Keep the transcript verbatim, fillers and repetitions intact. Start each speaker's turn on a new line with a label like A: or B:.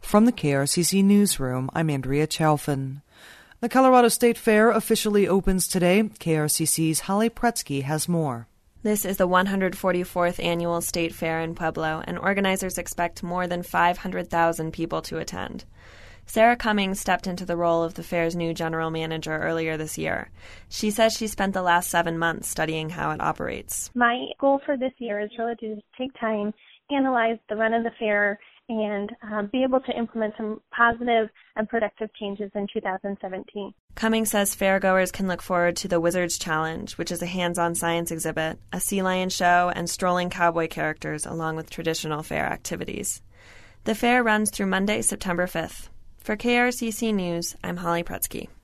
A: From the K R C C Newsroom, I'm Andrea Chalfin. The Colorado State Fair officially opens today. K R C C's Holly Pretsky has more.
B: This is the one hundred forty-fourth annual State Fair in Pueblo, and organizers expect more than five hundred thousand people to attend. Sarah Cummings stepped into the role of the fair's new general manager earlier this year. She says she spent the last seven months studying how it operates.
C: My goal for this year is really to take time, analyze the run of the fair, and um, be able to implement some positive and productive changes in two thousand seventeen.
B: Cummings says fairgoers can look forward to the Wizards Challenge, which is a hands-on science exhibit, a sea lion show, and strolling cowboy characters, along with traditional fair activities. The fair runs through Monday, September fifth. For K R C C News, I'm Holly Pretsky.